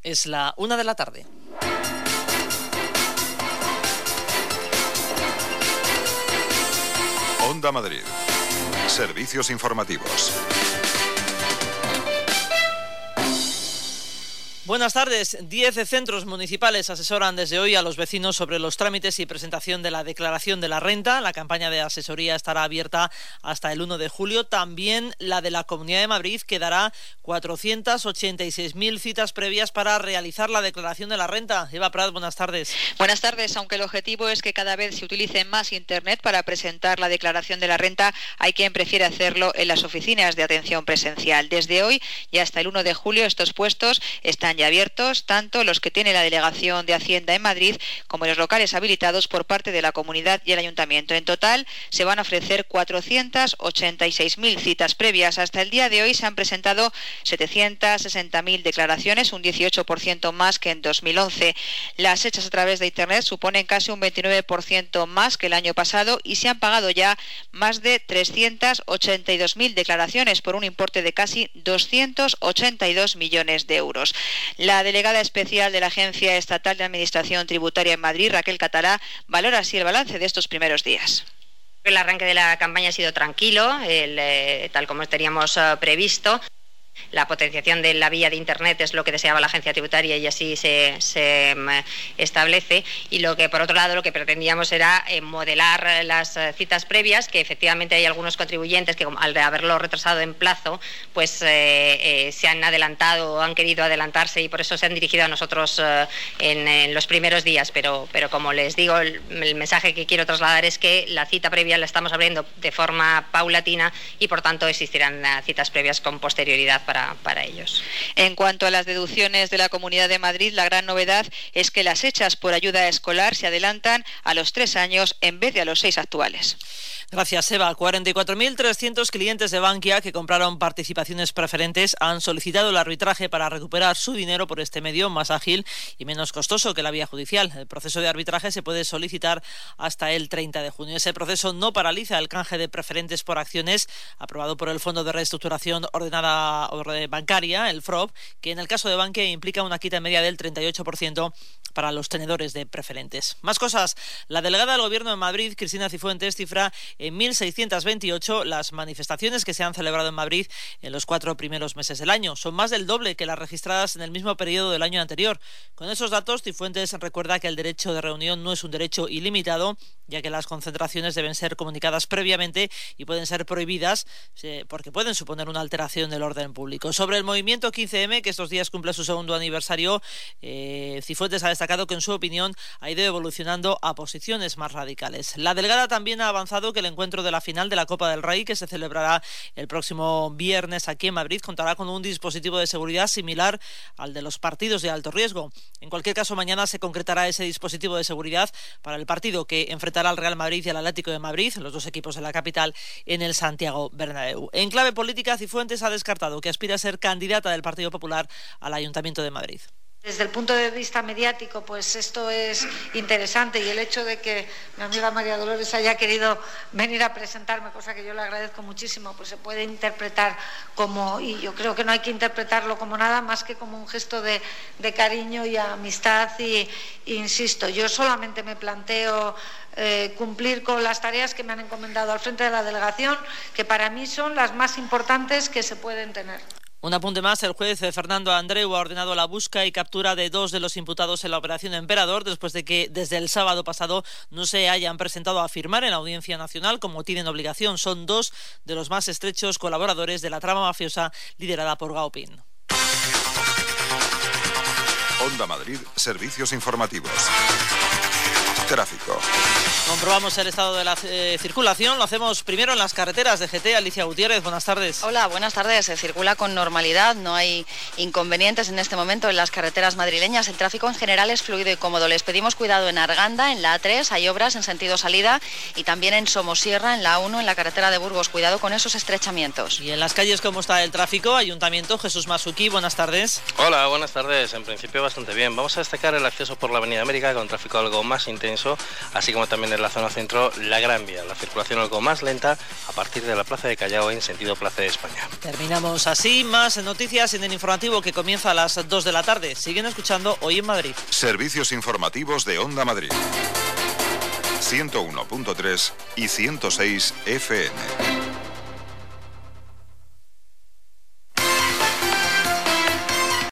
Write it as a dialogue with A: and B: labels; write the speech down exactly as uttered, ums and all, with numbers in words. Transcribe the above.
A: Es la una de la tarde.
B: Onda Madrid. Servicios informativos.
A: Buenas tardes. Diez centros municipales asesoran desde hoy a los vecinos sobre los trámites y presentación de la declaración de la renta. La campaña de asesoría estará abierta hasta el uno de julio. También la de la Comunidad de Madrid, que dará cuatrocientas ochenta y seis mil citas previas para realizar la declaración de la renta. Eva Prat, buenas tardes.
C: Buenas tardes. Aunque el objetivo es que cada vez se utilice más Internet para presentar la declaración de la renta, hay quien prefiere hacerlo en las oficinas de atención presencial. Desde hoy y hasta el uno de julio estos puestos están ya abiertos, tanto los que tiene la Delegación de Hacienda en Madrid como los locales habilitados por parte de la Comunidad y el Ayuntamiento. En total se van a ofrecer cuatrocientas ochenta y seis mil citas previas. Hasta el día de hoy se han presentado setecientas sesenta mil declaraciones, un dieciocho por ciento más que en dos mil once. Las hechas a través de Internet suponen casi un veintinueve por ciento más que el año pasado y se han pagado ya más de trescientas ochenta y dos mil declaraciones por un importe de casi doscientos ochenta y dos millones de euros. La delegada especial de la Agencia Estatal de Administración Tributaria en Madrid, Raquel Catalá, valora así el balance de estos primeros días.
D: El arranque de la campaña ha sido tranquilo, el, eh, tal como teníamos uh, previsto. La potenciación de la vía de Internet es lo que deseaba la agencia tributaria y así se, se um, establece. Y lo que, por otro lado, lo que pretendíamos era eh, modelar las uh, citas previas, que efectivamente hay algunos contribuyentes que, al haberlo retrasado en plazo, pues eh, eh, se han adelantado o han querido adelantarse y por eso se han dirigido a nosotros uh, en, en los primeros días. Pero, pero como les digo, el, el mensaje que quiero trasladar es que la cita previa la estamos abriendo de forma paulatina y, por tanto, existirán uh, citas previas con posterioridad Para, para ellos.
C: En cuanto a las deducciones de la Comunidad de Madrid, la gran novedad es que las hechas por ayuda escolar se adelantan a los tres años en vez de a los seis actuales.
A: Gracias, Eva. cuarenta y cuatro mil trescientos clientes de Bankia que compraron participaciones preferentes han solicitado el arbitraje para recuperar su dinero por este medio más ágil y menos costoso que la vía judicial. El proceso de arbitraje se puede solicitar hasta el treinta de junio. Ese proceso no paraliza el canje de preferentes por acciones aprobado por el Fondo de Reestructuración Ordenada Bancaria, el F R O B, que en el caso de Bankia implica una quita media del treinta y ocho por ciento para los tenedores de preferentes. Más cosas. La delegada del Gobierno de Madrid, Cristina Cifuentes, cifra en mil seiscientos veintiocho las manifestaciones que se han celebrado en Madrid en los cuatro primeros meses del año. Son más del doble que las registradas en el mismo periodo del año anterior. Con esos datos, Cifuentes recuerda que el derecho de reunión no es un derecho ilimitado, ya que las concentraciones deben ser comunicadas previamente y pueden ser prohibidas eh, porque pueden suponer una alteración del orden público. Sobre el movimiento quince eme, que estos días cumple su segundo aniversario, eh, Cifuentes ha destacado que, en su opinión, ha ido evolucionando a posiciones más radicales. La delegada también ha avanzado que el encuentro de la final de la Copa del Rey, que se celebrará el próximo viernes aquí en Madrid, contará con un dispositivo de seguridad similar al de los partidos de alto riesgo. En cualquier caso, mañana se concretará ese dispositivo de seguridad para el partido que enfrentará al Real Madrid y al Atlético de Madrid, los dos equipos de la capital, en el Santiago Bernabéu. En clave política, Cifuentes ha descartado que aspira a ser candidata del Partido Popular al Ayuntamiento de Madrid.
E: Desde el punto de vista mediático, pues esto es interesante, y el hecho de que mi amiga María Dolores haya querido venir a presentarme, cosa que yo le agradezco muchísimo, pues se puede interpretar como, y yo creo que no hay que interpretarlo como nada más que como un gesto de, de cariño y amistad, y, y insisto, yo solamente me planteo eh, cumplir con las tareas que me han encomendado al frente de la delegación, que para mí son las más importantes que se pueden tener.
A: Un apunte más, el juez Fernando Andreu ha ordenado la busca y captura de dos de los imputados en la operación Emperador después de que desde el sábado pasado no se hayan presentado a firmar en la Audiencia Nacional como tienen obligación. Son dos de los más estrechos colaboradores de la trama mafiosa liderada por Gaopin.
B: Onda Madrid, servicios informativos. Tráfico.
A: Comprobamos el estado de la eh, circulación. Lo hacemos primero en las carreteras de G T. Alicia Gutiérrez, buenas tardes.
F: Hola, buenas tardes. Se circula con normalidad. No hay inconvenientes en este momento en las carreteras madrileñas. El tráfico en general es fluido y cómodo. Les pedimos cuidado en Arganda, en la A tres. Hay obras en sentido salida, y también en Somosierra, en la A uno, en la carretera de Burgos. Cuidado con esos estrechamientos.
A: Y en las calles, ¿cómo está el tráfico? Ayuntamiento, Jesús Masuki, buenas tardes.
G: Hola, buenas tardes. En principio bastante bien. Vamos a destacar el acceso por la Avenida América con tráfico algo más intenso denso, así como también en la zona centro la Gran Vía. La circulación algo más lenta a partir de la Plaza de Callao en sentido Plaza de España.
A: Terminamos así, más noticias en el informativo que comienza a las dos de la tarde. Siguen escuchando Hoy en Madrid.
B: Servicios informativos de Onda Madrid. ciento uno punto tres y ciento seis F M.